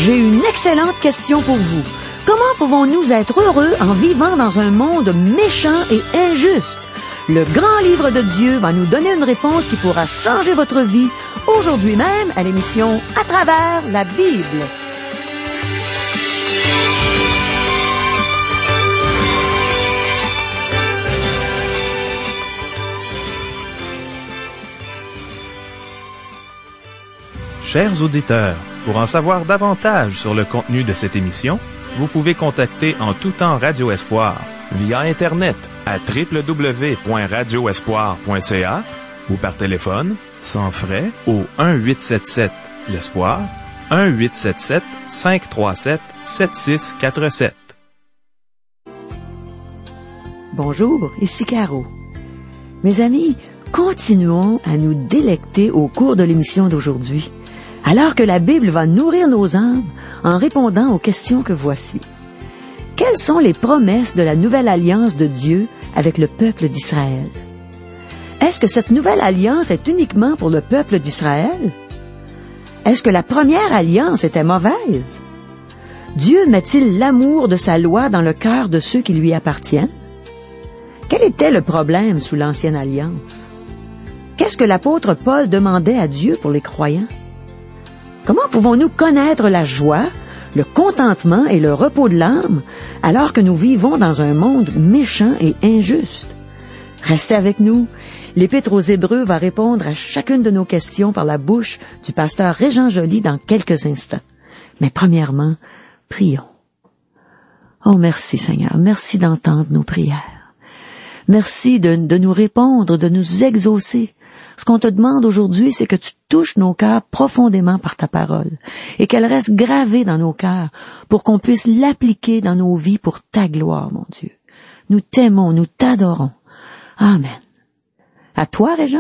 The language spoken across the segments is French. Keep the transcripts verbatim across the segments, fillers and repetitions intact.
J'ai une excellente question pour vous. Comment pouvons-nous être heureux en vivant dans un monde méchant et injuste? Le grand livre de Dieu va nous donner une réponse qui pourra changer votre vie aujourd'hui même à l'émission À travers la Bible. Chers auditeurs, pour en savoir davantage sur le contenu de cette émission, vous pouvez contacter en tout temps Radio Espoir via Internet à w w w point radio espoir point c a ou par téléphone, sans frais, au un huit sept sept l'Espoir, un huit sept sept, cinq trois sept, sept six quatre sept. Bonjour, ici Caro. Mes amis, continuons à nous délecter au cours de l'émission d'aujourd'hui, alors que la Bible va nourrir nos âmes en répondant aux questions que voici. Quelles sont les promesses de la nouvelle alliance de Dieu avec le peuple d'Israël? Est-ce que cette nouvelle alliance est uniquement pour le peuple d'Israël? Est-ce que la première alliance était mauvaise? Dieu met-il l'amour de sa loi dans le cœur de ceux qui lui appartiennent? Quel était le problème sous l'ancienne alliance? Qu'est-ce que l'apôtre Paul demandait à Dieu pour les croyants? Comment pouvons-nous connaître la joie, le contentement et le repos de l'âme alors que nous vivons dans un monde méchant et injuste? Restez avec nous. L'Épître aux Hébreux va répondre à chacune de nos questions par la bouche du pasteur Régent Joly dans quelques instants. Mais premièrement, prions. Oh, merci Seigneur, merci d'entendre nos prières. Merci de, de nous répondre, de nous exaucer. Ce qu'on te demande aujourd'hui, c'est que tu touches nos cœurs profondément par ta parole et qu'elle reste gravée dans nos cœurs pour qu'on puisse l'appliquer dans nos vies pour ta gloire, mon Dieu. Nous t'aimons, nous t'adorons. Amen. À toi, Régent.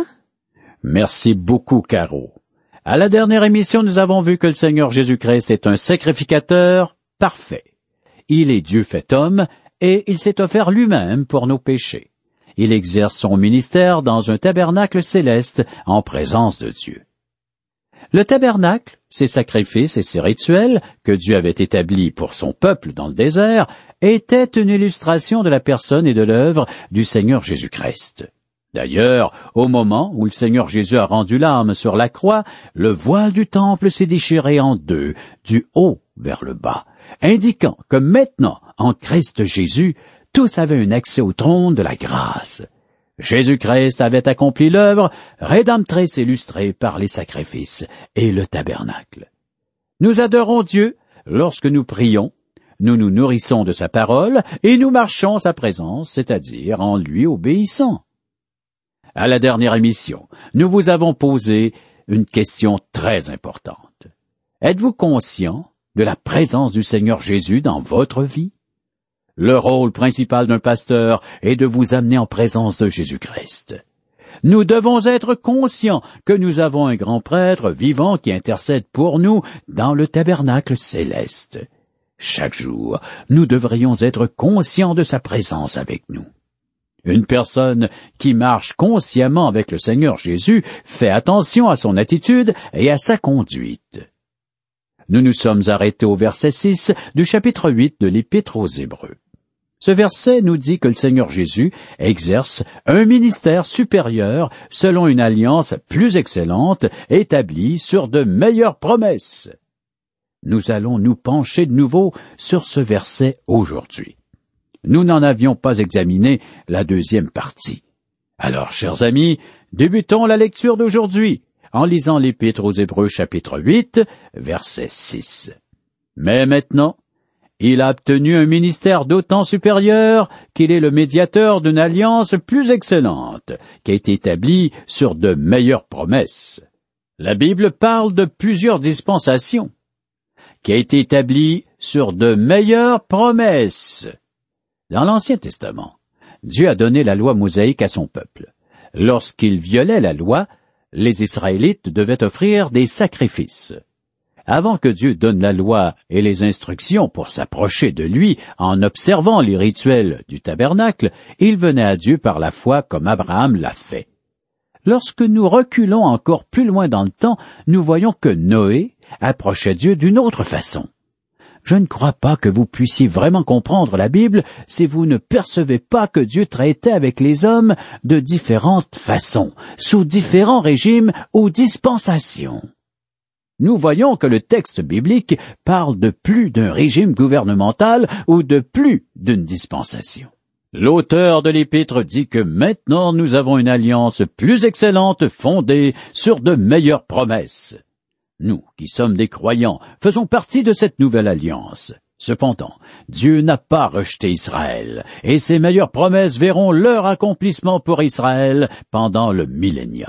Merci beaucoup, Caro. À la dernière émission, nous avons vu que le Seigneur Jésus-Christ est un sacrificateur parfait. Il est Dieu fait homme et il s'est offert lui-même pour nos péchés. Il exerce son ministère dans un tabernacle céleste en présence de Dieu. Le tabernacle, ses sacrifices et ses rituels que Dieu avait établis pour son peuple dans le désert, étaient une illustration de la personne et de l'œuvre du Seigneur Jésus-Christ. D'ailleurs, au moment où le Seigneur Jésus a rendu l'âme sur la croix, le voile du temple s'est déchiré en deux, du haut vers le bas, indiquant que maintenant, en Christ Jésus, tous avaient un accès au trône de la grâce. Jésus-Christ avait accompli l'œuvre rédemptrice illustrée par les sacrifices et le tabernacle. Nous adorons Dieu lorsque nous prions, nous nous nourrissons de sa parole et nous marchons en sa présence, c'est-à-dire en lui obéissant. À la dernière émission, nous vous avons posé une question très importante. Êtes-vous conscient de la présence du Seigneur Jésus dans votre vie? Le rôle principal d'un pasteur est de vous amener en présence de Jésus-Christ. Nous devons être conscients que nous avons un grand prêtre vivant qui intercède pour nous dans le tabernacle céleste. Chaque jour, nous devrions être conscients de sa présence avec nous. Une personne qui marche consciemment avec le Seigneur Jésus fait attention à son attitude et à sa conduite. Nous nous sommes arrêtés au verset six du chapitre huit de l'Épître aux Hébreux. Ce verset nous dit que le Seigneur Jésus exerce un ministère supérieur selon une alliance plus excellente établie sur de meilleures promesses. Nous allons nous pencher de nouveau sur ce verset aujourd'hui. Nous n'en avions pas examiné la deuxième partie. Alors, chers amis, débutons la lecture d'aujourd'hui en lisant l'Épître aux Hébreux chapitre huit, verset six. Mais maintenant, il a obtenu un ministère d'autant supérieur qu'il est le médiateur d'une alliance plus excellente, qui a été établie sur de meilleures promesses. La Bible parle de plusieurs dispensations, qui a été établie sur de meilleures promesses. Dans l'Ancien Testament, Dieu a donné la loi mosaïque à son peuple. Lorsqu'il violait la loi, les Israélites devaient offrir des sacrifices. Avant que Dieu donne la loi et les instructions pour s'approcher de lui en observant les rituels du tabernacle, il venait à Dieu par la foi comme Abraham l'a fait. Lorsque nous reculons encore plus loin dans le temps, nous voyons que Noé approchait Dieu d'une autre façon. Je ne crois pas que vous puissiez vraiment comprendre la Bible si vous ne percevez pas que Dieu traitait avec les hommes de différentes façons, sous différents régimes ou dispensations. Nous voyons que le texte biblique parle de plus d'un régime gouvernemental ou de plus d'une dispensation. L'auteur de l'Épître dit que maintenant nous avons une alliance plus excellente fondée sur de meilleures promesses. Nous, qui sommes des croyants, faisons partie de cette nouvelle alliance. Cependant, Dieu n'a pas rejeté Israël, et ses meilleures promesses verront leur accomplissement pour Israël pendant le millénium.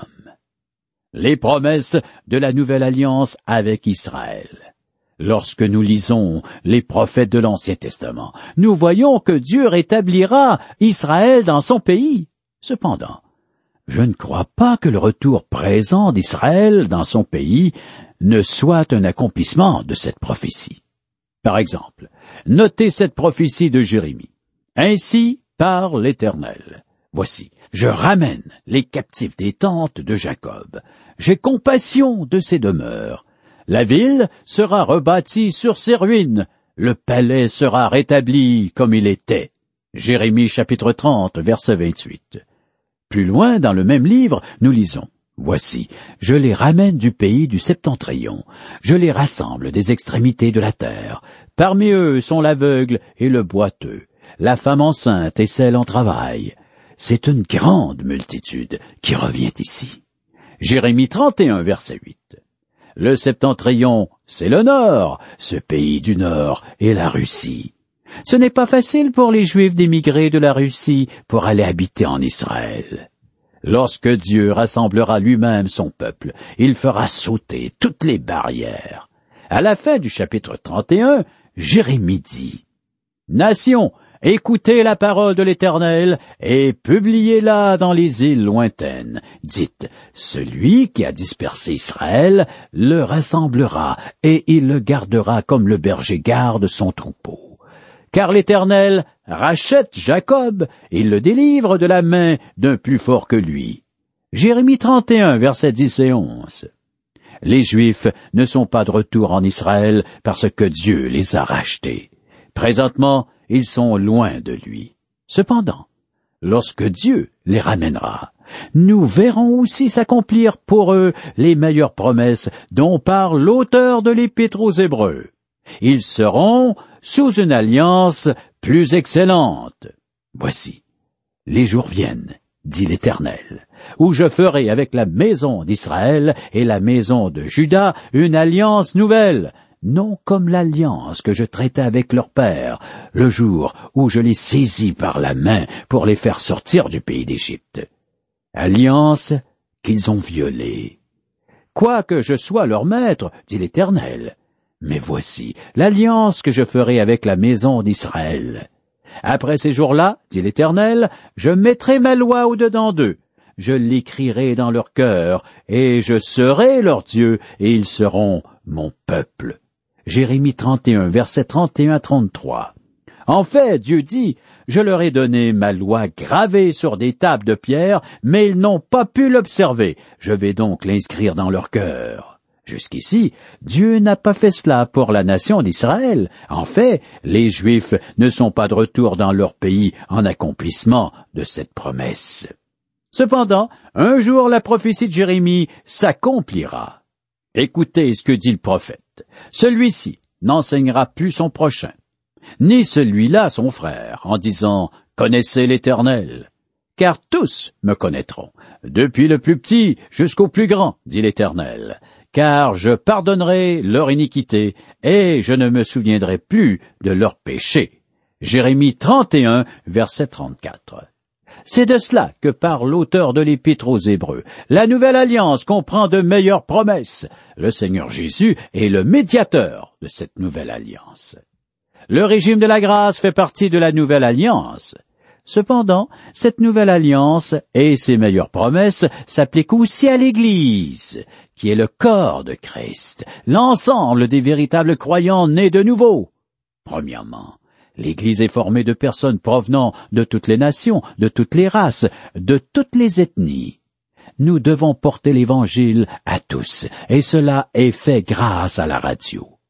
Les promesses de la nouvelle alliance avec Israël. Lorsque nous lisons les prophètes de l'Ancien Testament, nous voyons que Dieu rétablira Israël dans son pays. Cependant, je ne crois pas que le retour présent d'Israël dans son pays ne soit un accomplissement de cette prophétie. Par exemple, notez cette prophétie de Jérémie. Ainsi parle l'Éternel. Voici, je ramène les captifs des tentes de Jacob. J'ai compassion de ses demeures. La ville sera rebâtie sur ses ruines. Le palais sera rétabli comme il était. Jérémie chapitre trente, verset vingt-huit. Plus loin dans le même livre, nous lisons. Voici, je les ramène du pays du septentrion. Je les rassemble des extrémités de la terre. Parmi eux sont l'aveugle et le boiteux, la femme enceinte et celle en travail. C'est une grande multitude qui revient ici. Jérémie trente et un, verset huit. Le septentrion, c'est le nord, ce pays du nord est la Russie. Ce n'est pas facile pour les Juifs d'émigrer de la Russie pour aller habiter en Israël. Lorsque Dieu rassemblera lui-même son peuple, il fera sauter toutes les barrières. À la fin du chapitre trente et un, Jérémie dit, « Nation, écoutez la parole de l'Éternel et publiez-la dans les îles lointaines. Dites, celui qui a dispersé Israël le rassemblera et il le gardera comme le berger garde son troupeau. Car l'Éternel rachète Jacob, il le délivre de la main d'un plus fort que lui. » Jérémie trente et un, versets dix et onze. Les Juifs ne sont pas de retour en Israël parce que Dieu les a rachetés. Présentement, ils sont loin de lui. Cependant, lorsque Dieu les ramènera, nous verrons aussi s'accomplir pour eux les meilleures promesses dont parle l'auteur de l'Épître aux Hébreux. Ils seront sous une alliance plus excellente. Voici, les jours viennent, dit l'Éternel, où je ferai avec la maison d'Israël et la maison de Juda une alliance nouvelle, non comme l'alliance que je traitais avec leur père, le jour où je les saisis par la main pour les faire sortir du pays d'Égypte. Alliance qu'ils ont violée. Quoique je sois leur maître, dit l'Éternel, mais voici l'alliance que je ferai avec la maison d'Israël. Après ces jours-là, dit l'Éternel, je mettrai ma loi au-dedans d'eux. Je l'écrirai dans leur cœur, et je serai leur Dieu, et ils seront mon peuple. Jérémie trente et un, versets trente et un à trente-trois. En fait, Dieu dit, je leur ai donné ma loi gravée sur des tables de pierre, mais ils n'ont pas pu l'observer. Je vais donc l'inscrire dans leur cœur. Jusqu'ici, Dieu n'a pas fait cela pour la nation d'Israël. En fait, les Juifs ne sont pas de retour dans leur pays en accomplissement de cette promesse. Cependant, un jour la prophétie de Jérémie s'accomplira. Écoutez ce que dit le prophète. Celui-ci n'enseignera plus son prochain, ni celui-là son frère, en disant « Connaissez l'Éternel ». Car tous me connaîtront, depuis le plus petit jusqu'au plus grand, dit l'Éternel. Car je pardonnerai leur iniquité, et je ne me souviendrai plus de leur péché. Jérémie trente et un, verset trente-quatre. C'est de cela que parle l'auteur de l'Épître aux Hébreux. La nouvelle alliance comprend de meilleures promesses. Le Seigneur Jésus est le médiateur de cette nouvelle alliance. Le régime de la grâce fait partie de la nouvelle alliance. Cependant, cette nouvelle alliance et ses meilleures promesses s'appliquent aussi à l'Église, qui est le corps de Christ, l'ensemble des véritables croyants nés de nouveau. Premièrement, l'Église est formée de personnes provenant de toutes les nations, de toutes les races, de toutes les ethnies. Nous devons porter l'Évangile à tous, et cela est fait grâce à la radio.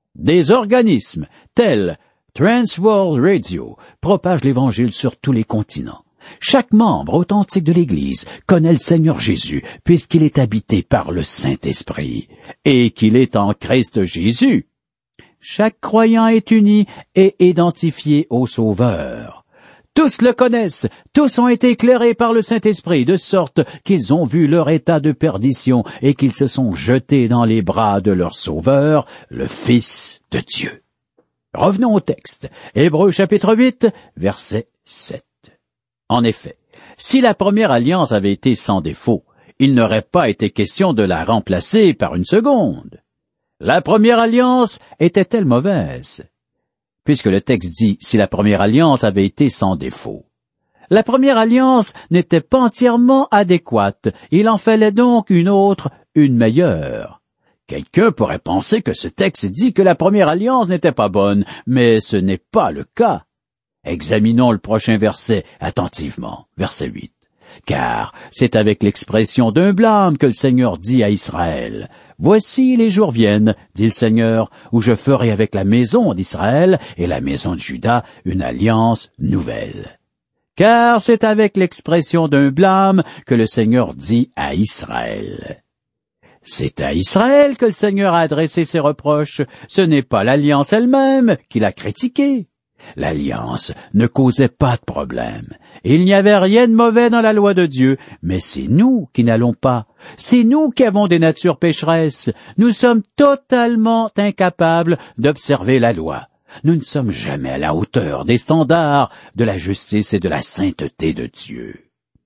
Des organismes tels Transworld Radio propagent l'Évangile sur tous les continents. Chaque membre authentique de l'Église connaît le Seigneur Jésus puisqu'il est habité par le Saint-Esprit et qu'il est en Christ Jésus. Chaque croyant est uni et identifié au Sauveur. Tous le connaissent, tous ont été éclairés par le Saint-Esprit, de sorte qu'ils ont vu leur état de perdition et qu'ils se sont jetés dans les bras de leur Sauveur, le Fils de Dieu. Revenons au texte. Hébreux chapitre huit, verset sept. En effet, si la première alliance avait été sans défaut, il n'aurait pas été question de la remplacer par une seconde. La première alliance était-elle mauvaise? Puisque le texte dit « si la première alliance avait été sans défaut ». La première alliance n'était pas entièrement adéquate, il en fallait donc une autre, une meilleure. Quelqu'un pourrait penser que ce texte dit que la première alliance n'était pas bonne, mais ce n'est pas le cas. Examinons le prochain verset attentivement, verset huit. Car c'est avec l'expression d'un blâme que le Seigneur dit à Israël, « Voici les jours viennent, dit le Seigneur, où je ferai avec la maison d'Israël et la maison de Juda une alliance nouvelle. » Car c'est avec l'expression d'un blâme que le Seigneur dit à Israël. C'est à Israël que le Seigneur a adressé ses reproches, ce n'est pas l'alliance elle-même qu'il a critiquée. L'alliance ne causait pas de problème. Il n'y avait rien de mauvais dans la loi de Dieu, mais c'est nous qui n'allons pas. C'est nous qui avons des natures pécheresses. Nous sommes totalement incapables d'observer la loi. Nous ne sommes jamais à la hauteur des standards de la justice et de la sainteté de Dieu.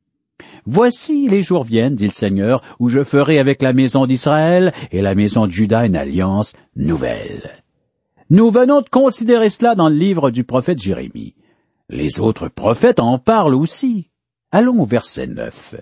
Voici les jours viennent, dit le Seigneur, où je ferai avec la maison d'Israël et la maison de Juda une alliance nouvelle. Nous venons de considérer cela dans le livre du prophète Jérémie. Les autres prophètes en parlent aussi. Allons au verset neuf.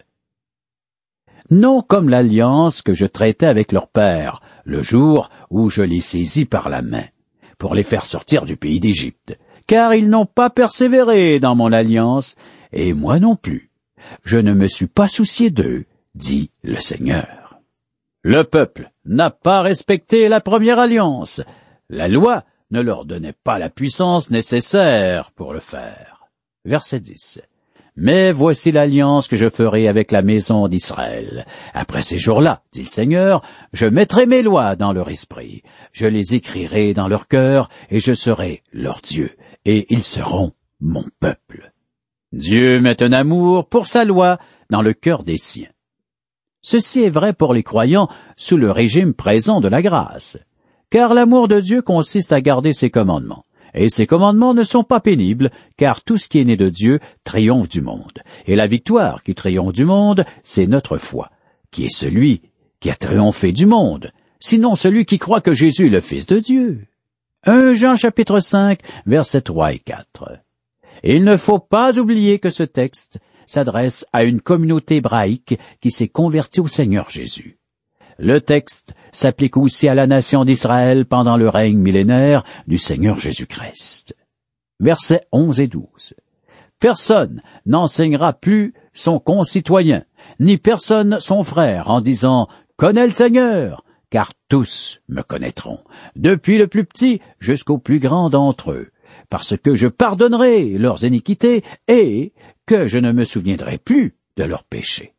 Non comme l'alliance que je traitais avec leur père, le jour où je les saisis par la main, pour les faire sortir du pays d'Égypte, car ils n'ont pas persévéré dans mon alliance, et moi non plus. Je ne me suis pas soucié d'eux, dit le Seigneur. Le peuple n'a pas respecté la première alliance. La loi ne leur donnait pas la puissance nécessaire pour le faire. Verset dix. Mais voici l'alliance que je ferai avec la maison d'Israël. Après ces jours-là, dit le Seigneur, je mettrai mes lois dans leur esprit, je les écrirai dans leur cœur, et je serai leur Dieu, et ils seront mon peuple. Dieu met un amour pour sa loi dans le cœur des siens. Ceci est vrai pour les croyants sous le régime présent de la grâce. Car l'amour de Dieu consiste à garder ses commandements. Et ses commandements ne sont pas pénibles, car tout ce qui est né de Dieu triomphe du monde. Et la victoire qui triomphe du monde, c'est notre foi, qui est celui qui a triomphé du monde, sinon celui qui croit que Jésus est le Fils de Dieu. premier Jean chapitre cinq, versets trois et quatre. Et il ne faut pas oublier que ce texte s'adresse à une communauté hébraïque qui s'est convertie au Seigneur Jésus. Le texte s'applique aussi à la nation d'Israël pendant le règne millénaire du Seigneur Jésus-Christ. Versets onze et douze. Personne n'enseignera plus son concitoyen, ni personne son frère, en disant « Connais le Seigneur », car tous me connaîtront, depuis le plus petit jusqu'au plus grand d'entre eux, parce que je pardonnerai leurs iniquités et que je ne me souviendrai plus de leurs péchés.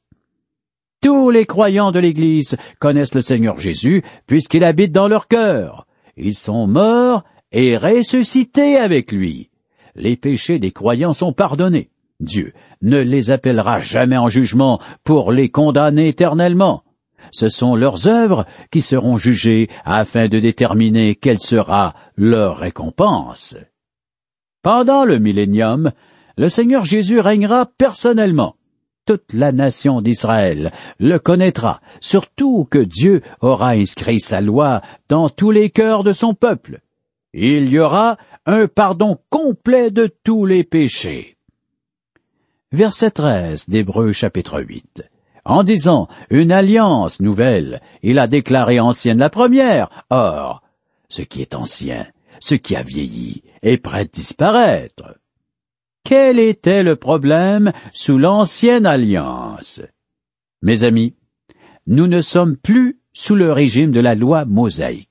Tous les croyants de l'Église connaissent le Seigneur Jésus, puisqu'il habite dans leur cœur. Ils sont morts et ressuscités avec lui. Les péchés des croyants sont pardonnés. Dieu ne les appellera jamais en jugement pour les condamner éternellement. Ce sont leurs œuvres qui seront jugées afin de déterminer quelle sera leur récompense. Pendant le millénium, le Seigneur Jésus régnera personnellement. Toute la nation d'Israël le connaîtra, surtout que Dieu aura inscrit sa loi dans tous les cœurs de son peuple. Il y aura un pardon complet de tous les péchés. Verset treize d'Hébreux chapitre huit. En disant une alliance nouvelle, il a déclaré ancienne la première. Or, ce qui est ancien, ce qui a vieilli, est prêt de disparaître. Quel était le problème sous l'ancienne alliance? Mes amis, nous ne sommes plus sous le régime de la loi mosaïque.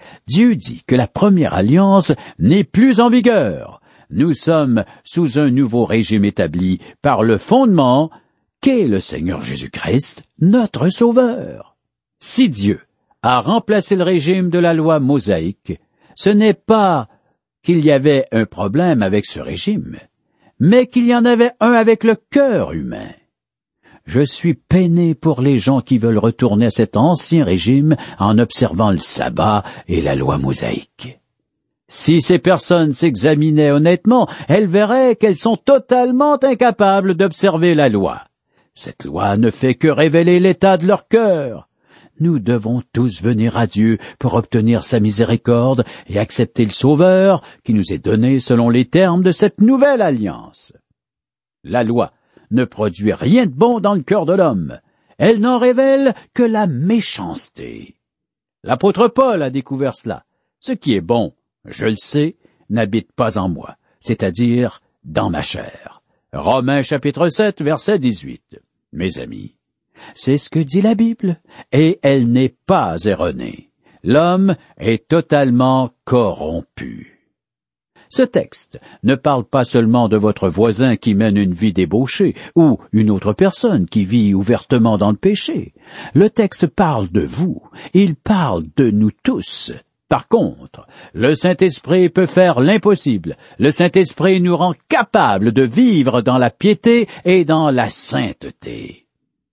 Dieu dit que la première alliance n'est plus en vigueur. Nous sommes sous un nouveau régime établi par le fondement qu'est le Seigneur Jésus-Christ, notre Sauveur. Si Dieu a remplacé le régime de la loi mosaïque, ce n'est pas qu'il y avait un problème avec ce régime, mais qu'il y en avait un avec le cœur humain. Je suis peiné pour les gens qui veulent retourner à cet ancien régime en observant le sabbat et la loi mosaïque. Si ces personnes s'examinaient honnêtement, elles verraient qu'elles sont totalement incapables d'observer la loi. Cette loi ne fait que révéler l'état de leur cœur. Nous devons tous venir à Dieu pour obtenir sa miséricorde et accepter le Sauveur qui nous est donné selon les termes de cette nouvelle alliance. La loi ne produit rien de bon dans le cœur de l'homme. Elle n'en révèle que la méchanceté. L'apôtre Paul a découvert cela. Ce qui est bon, je le sais, n'habite pas en moi, c'est-à-dire dans ma chair. Romains chapitre sept, verset dix-huit. Mes amis, c'est ce que dit la Bible, et elle n'est pas erronée. L'homme est totalement corrompu. Ce texte ne parle pas seulement de votre voisin qui mène une vie débauchée ou une autre personne qui vit ouvertement dans le péché. Le texte parle de vous, il parle de nous tous. Par contre, le Saint-Esprit peut faire l'impossible. Le Saint-Esprit nous rend capables de vivre dans la piété et dans la sainteté.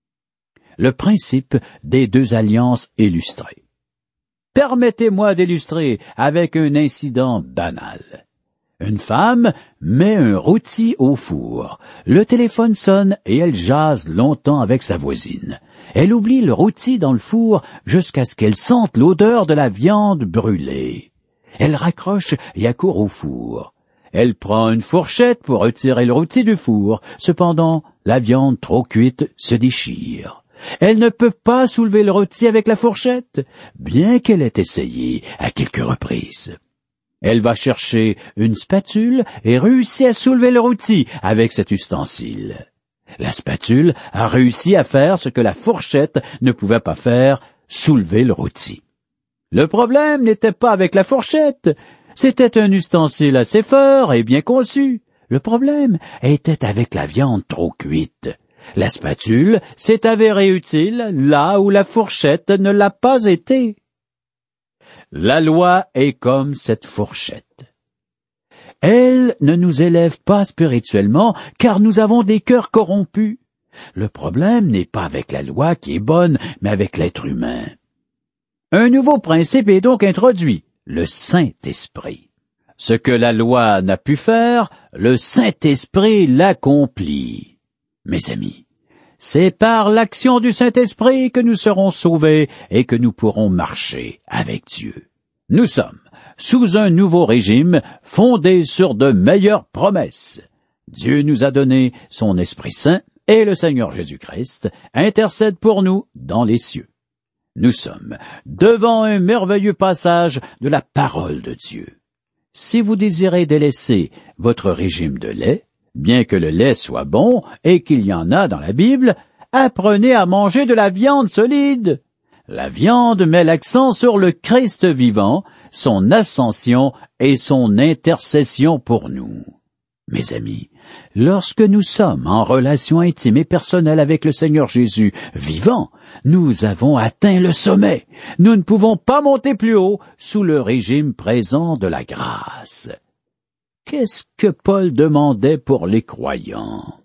Le principe des deux alliances illustrées. Permettez-moi d'illustrer avec un incident banal. Une femme met un rôti au four. Le téléphone sonne et elle jase longtemps avec sa voisine. Elle oublie le rôti dans le four jusqu'à ce qu'elle sente l'odeur de la viande brûlée. Elle raccroche et accourt au four. Elle prend une fourchette pour retirer le rôti du four. Cependant, la viande trop cuite se déchire. Elle ne peut pas soulever le rôti avec la fourchette, bien qu'elle ait essayé à quelques reprises. Elle va chercher une spatule et réussit à soulever le rôti avec cet ustensile. La spatule a réussi à faire ce que la fourchette ne pouvait pas faire, soulever le rôti. Le problème n'était pas avec la fourchette, c'était un ustensile assez fort et bien conçu. Le problème était avec la viande trop cuite. La spatule s'est avérée utile là où la fourchette ne l'a pas été. La loi est comme cette fourchette. Elle ne nous élève pas spirituellement, car nous avons des cœurs corrompus. Le problème n'est pas avec la loi qui est bonne, mais avec l'être humain. Un nouveau principe est donc introduit, le Saint-Esprit. Ce que la loi n'a pu faire, le Saint-Esprit l'accomplit. Mes amis, c'est par l'action du Saint-Esprit que nous serons sauvés et que nous pourrons marcher avec Dieu. Nous sommes sous un nouveau régime fondé sur de meilleures promesses. Dieu nous a donné son Esprit Saint et le Seigneur Jésus-Christ intercède pour nous dans les cieux. Nous sommes devant un merveilleux passage de la parole de Dieu. Si vous désirez délaisser votre régime de lait, bien que le lait soit bon et qu'il y en a dans la Bible, apprenez à manger de la viande solide. La viande met l'accent sur le Christ vivant, son ascension et son intercession pour nous. Mes amis, lorsque nous sommes en relation intime et personnelle avec le Seigneur Jésus vivant, nous avons atteint le sommet. Nous ne pouvons pas monter plus haut sous le régime présent de la grâce. Qu'est-ce que Paul demandait pour les croyants?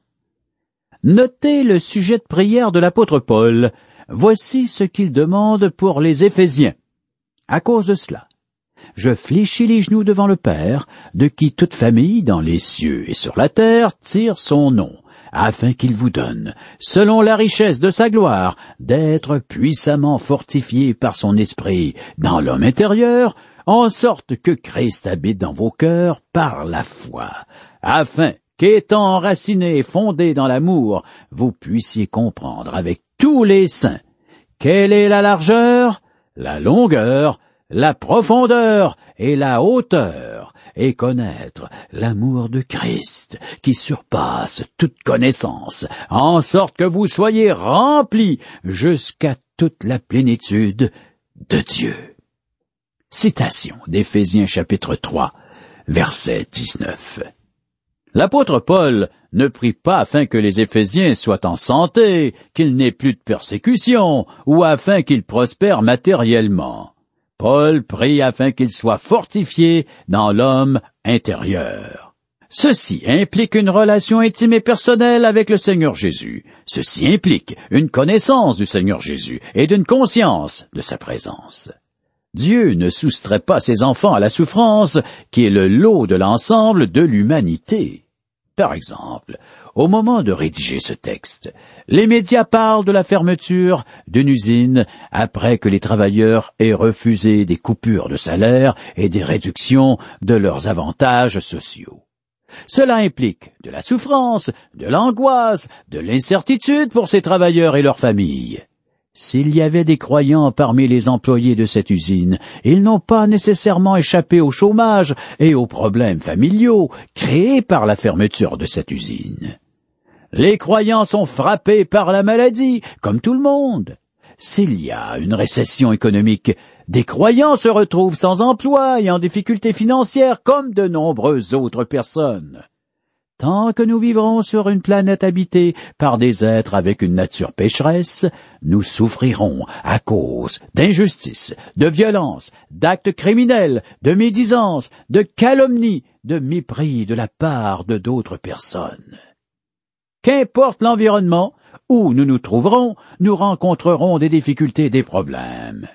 Notez le sujet de prière de l'apôtre Paul. Voici ce qu'il demande pour les Éphésiens. À cause de cela, je fléchis les genoux devant le Père, de qui toute famille dans les cieux et sur la terre tire son nom, afin qu'il vous donne, selon la richesse de sa gloire, d'être puissamment fortifié par son esprit dans l'homme intérieur, en sorte que Christ habite dans vos cœurs par la foi, afin qu'étant enracinés et fondés dans l'amour, vous puissiez comprendre avec tous les saints quelle est la largeur, la longueur, la profondeur et la hauteur, et connaître l'amour de Christ qui surpasse toute connaissance, en sorte que vous soyez remplis jusqu'à toute la plénitude de Dieu. Citation d'Éphésiens chapitre trois, verset dix-neuf. L'apôtre Paul ne prie pas afin que les Éphésiens soient en santé, qu'ils n'aient plus de persécution, ou afin qu'ils prospèrent matériellement. Paul prie afin qu'ils soient fortifiés dans l'homme intérieur. Ceci implique une relation intime et personnelle avec le Seigneur Jésus. Ceci implique une connaissance du Seigneur Jésus et d'une conscience de sa présence. Dieu ne soustrait pas ses enfants à la souffrance, qui est le lot de l'ensemble de l'humanité. Par exemple, au moment de rédiger ce texte, les médias parlent de la fermeture d'une usine après que les travailleurs aient refusé des coupures de salaire et des réductions de leurs avantages sociaux. Cela implique de la souffrance, de l'angoisse, de l'incertitude pour ces travailleurs et leurs familles. S'il y avait des croyants parmi les employés de cette usine, ils n'ont pas nécessairement échappé au chômage et aux problèmes familiaux créés par la fermeture de cette usine. Les croyants sont frappés par la maladie, comme tout le monde. S'il y a une récession économique, des croyants se retrouvent sans emploi et en difficulté financière comme de nombreuses autres personnes. Tant que nous vivrons sur une planète habitée par des êtres avec une nature pécheresse, nous souffrirons à cause d'injustice, de violence, d'actes criminels, de médisance, de calomnie, de mépris de la part de d'autres personnes. Qu'importe l'environnement où nous nous trouverons, nous rencontrerons des difficultés et des problèmes.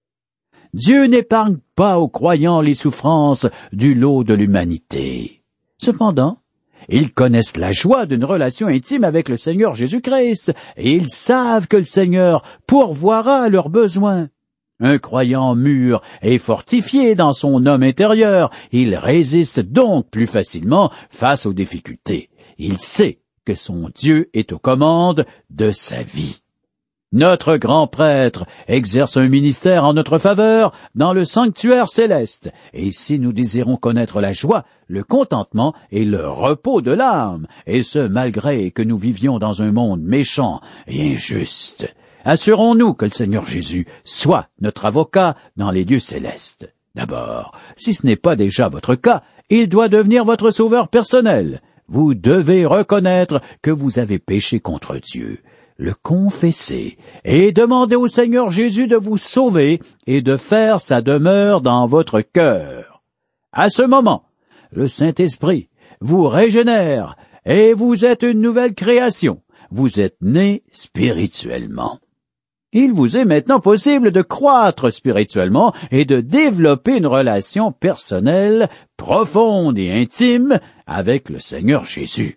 Dieu n'épargne pas aux croyants les souffrances du lot de l'humanité. Cependant, ils connaissent la joie d'une relation intime avec le Seigneur Jésus-Christ, et ils savent que le Seigneur pourvoira à leurs besoins. Un croyant mûr et fortifié dans son homme intérieur, il résiste donc plus facilement face aux difficultés. Il sait que son Dieu est aux commandes de sa vie. Notre grand prêtre exerce un ministère en notre faveur dans le sanctuaire céleste, et si nous désirons connaître la joie, le contentement et le repos de l'âme, et ce malgré que nous vivions dans un monde méchant et injuste, assurons-nous que le Seigneur Jésus soit notre avocat dans les lieux célestes. D'abord, si ce n'est pas déjà votre cas, il doit devenir votre sauveur personnel. Vous devez reconnaître que vous avez péché contre Dieu, le confesser et demander au Seigneur Jésus de vous sauver et de faire sa demeure dans votre cœur. À ce moment, le Saint-Esprit vous régénère et vous êtes une nouvelle création. Vous êtes né spirituellement. Il vous est maintenant possible de croître spirituellement et de développer une relation personnelle, profonde et intime avec le Seigneur Jésus.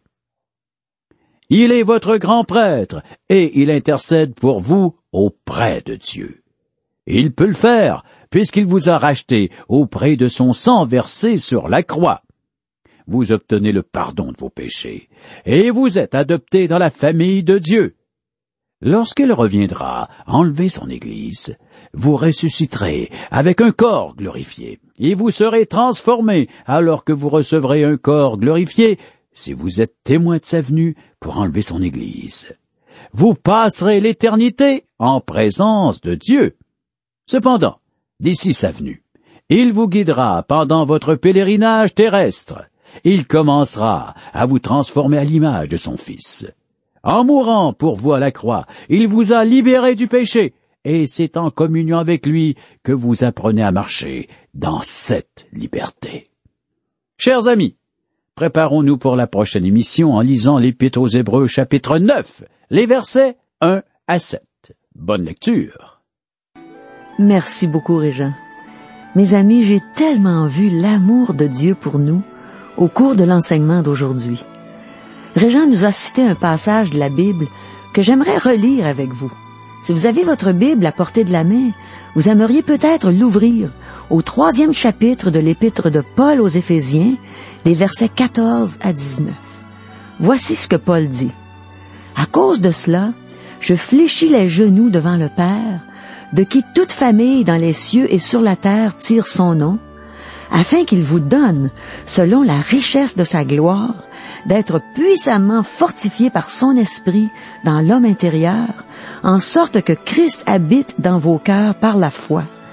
Il est votre grand prêtre et il intercède pour vous auprès de Dieu. Il peut le faire puisqu'il vous a racheté auprès de son sang versé sur la croix. Vous obtenez le pardon de vos péchés et vous êtes adopté dans la famille de Dieu. Lorsqu'il reviendra enlever son Église, vous ressusciterez avec un corps glorifié et vous serez transformés alors que vous recevrez un corps glorifié si vous êtes témoin de sa venue pour enlever son Église. Vous passerez l'éternité en présence de Dieu. Cependant, d'ici sa venue, il vous guidera pendant votre pèlerinage terrestre. Il commencera à vous transformer à l'image de son Fils. En mourant pour vous à la croix, il vous a libéré du péché, et c'est en communion avec lui que vous apprenez à marcher dans cette liberté. Chers amis, préparons-nous pour la prochaine émission en lisant l'Épître aux Hébreux chapitre neuf, les versets un à sept. Bonne lecture. Merci beaucoup, Régent. Mes amis, j'ai tellement vu l'amour de Dieu pour nous au cours de l'enseignement d'aujourd'hui. Régent nous a cité un passage de la Bible que j'aimerais relire avec vous. Si vous avez votre Bible à portée de la main, vous aimeriez peut-être l'ouvrir au troisième chapitre de l'Épître de Paul aux Éphésiens, des versets quatorze à dix-neuf. Voici ce que Paul dit. « À cause de cela, je fléchis les genoux devant le Père, de qui toute famille dans les cieux et sur la terre tire son nom, afin qu'il vous donne, selon la richesse de sa gloire, d'être puissamment fortifié par son esprit dans l'homme intérieur, en sorte que Christ habite dans vos cœurs par la foi,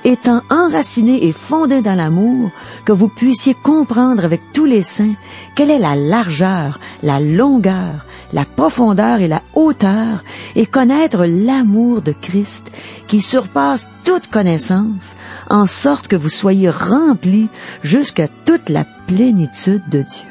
étant enracinés et fondés dans l'amour, que vous puissiez comprendre avec tous les saints quelle est la largeur, la longueur, la profondeur et la hauteur, et connaître l'amour de Christ qui surpasse toute connaissance, en sorte que vous soyez remplis jusqu'à toute la plénitude de Dieu.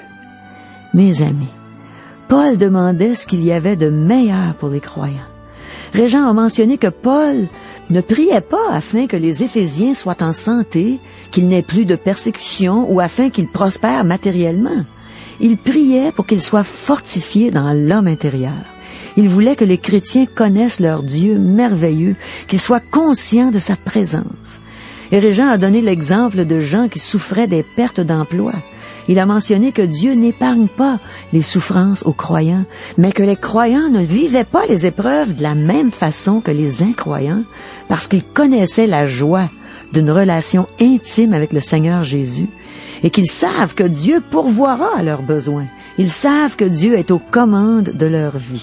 Mes amis, Paul demandait ce qu'il y avait de meilleur pour les croyants. Régent a mentionné que Paul ne priait pas afin que les Éphésiens soient en santé, qu'ils n'aient plus de persécution ou afin qu'ils prospèrent matériellement. Il priait pour qu'ils soient fortifiés dans l'homme intérieur. Il voulait que les chrétiens connaissent leur Dieu merveilleux, qu'ils soient conscients de sa présence. Et Régent a donné l'exemple de gens qui souffraient des pertes d'emploi. Il a mentionné que Dieu n'épargne pas les souffrances aux croyants, mais que les croyants ne vivaient pas les épreuves de la même façon que les incroyants, parce qu'ils connaissaient la joie d'une relation intime avec le Seigneur Jésus, et qu'ils savent que Dieu pourvoira à leurs besoins. Ils savent que Dieu est aux commandes de leur vie.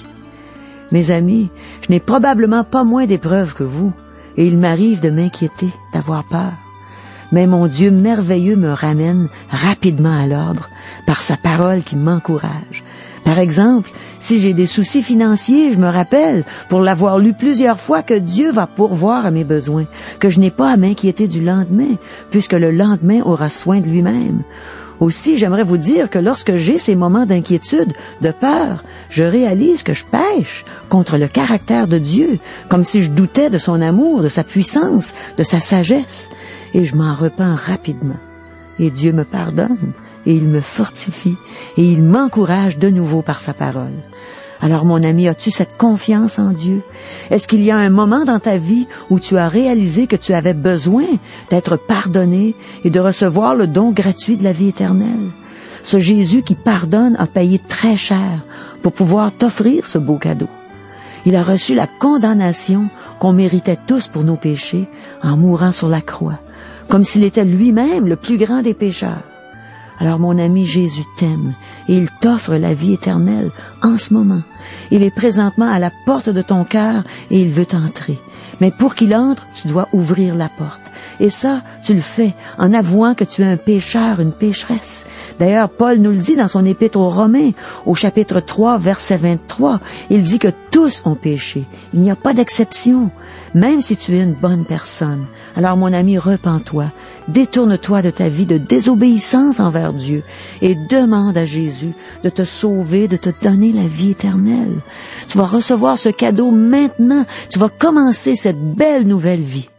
Mes amis, je n'ai probablement pas moins d'épreuves que vous, et il m'arrive de m'inquiéter, d'avoir peur. Mais mon Dieu merveilleux me ramène rapidement à l'ordre par sa parole qui m'encourage. Par exemple, si j'ai des soucis financiers, je me rappelle, pour l'avoir lu plusieurs fois, que Dieu va pourvoir à mes besoins, que je n'ai pas à m'inquiéter du lendemain, puisque le lendemain aura soin de lui-même. Aussi, j'aimerais vous dire que lorsque j'ai ces moments d'inquiétude, de peur, je réalise que je pêche contre le caractère de Dieu, comme si je doutais de son amour, de sa puissance, de sa sagesse. Et je m'en repens rapidement. Et Dieu me pardonne, et il me fortifie, et il m'encourage de nouveau par sa parole. Alors mon ami, as-tu cette confiance en Dieu? Est-ce qu'il y a un moment dans ta vie où tu as réalisé que tu avais besoin d'être pardonné et de recevoir le don gratuit de la vie éternelle? Ce Jésus qui pardonne a payé très cher pour pouvoir t'offrir ce beau cadeau. Il a reçu la condamnation qu'on méritait tous pour nos péchés en mourant sur la croix, comme s'il était lui-même le plus grand des pécheurs. Alors mon ami, Jésus t'aime et il t'offre la vie éternelle en ce moment. Il est présentement à la porte de ton cœur et il veut entrer. Mais pour qu'il entre, tu dois ouvrir la porte. Et ça, tu le fais en avouant que tu es un pécheur, une pécheresse. D'ailleurs, Paul nous le dit dans son épître aux Romains, au chapitre trois, verset vingt-trois. Il dit que tous ont péché. Il n'y a pas d'exception, même si tu es une bonne personne. Alors mon ami, repens-toi, détourne-toi de ta vie de désobéissance envers Dieu et demande à Jésus de te sauver, de te donner la vie éternelle. Tu vas recevoir ce cadeau maintenant, tu vas commencer cette belle nouvelle vie.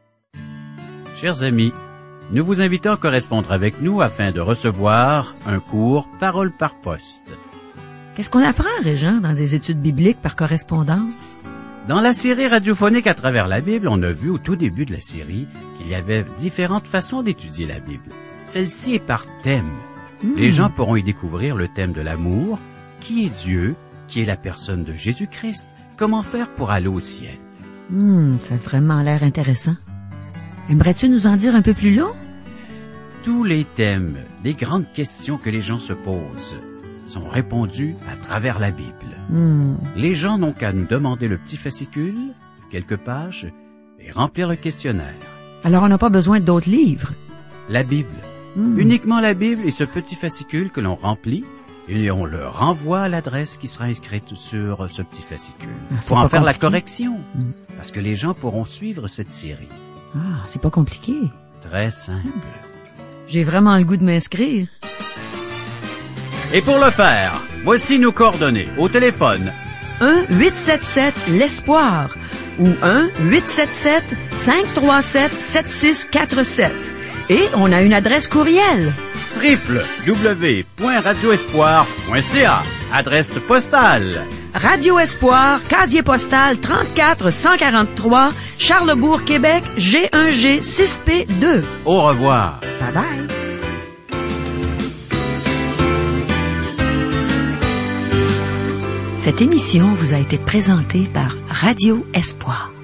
Chers amis, nous vous invitons à correspondre avec nous afin de recevoir un cours Parole par poste. Qu'est-ce qu'on apprend, Régent, dans des études bibliques par correspondance? Dans la série radiophonique à travers la Bible, on a vu au tout début de la série qu'il y avait différentes façons d'étudier la Bible. Celle-ci est par thème. Mmh. Les gens pourront y découvrir le thème de l'amour, qui est Dieu, qui est la personne de Jésus-Christ, comment faire pour aller au ciel. Mmh, ça a vraiment l'air intéressant. Aimerais-tu nous en dire un peu plus long? Tous les thèmes, les grandes questions que les gens se posent, sont répondus à travers la Bible. Mmh. Les gens n'ont qu'à nous demander le petit fascicule, de quelques pages, et remplir le questionnaire. Alors on n'a pas besoin d'autres livres? La Bible. Mmh. Uniquement la Bible et ce petit fascicule que l'on remplit, et on le renvoie à l'adresse qui sera inscrite sur ce petit fascicule. Ah, pour en faire compliqué. la correction, mmh. parce que les gens pourront suivre cette série. Ah, c'est pas compliqué. Très simple. J'ai vraiment le goût de m'inscrire. Et pour le faire, voici nos coordonnées au téléphone. un huit sept sept l'espoir ou un huit sept sept cinq trois sept sept six quatre sept. Et on a une adresse courriel. w w w point radio espoir point c a. Adresse postale. Radio Espoir, casier postal trente-quatre cent quarante-trois, Charlebourg, Québec, G un G six P deux. Au revoir. Bye bye. Cette émission vous a été présentée par Radio Espoir.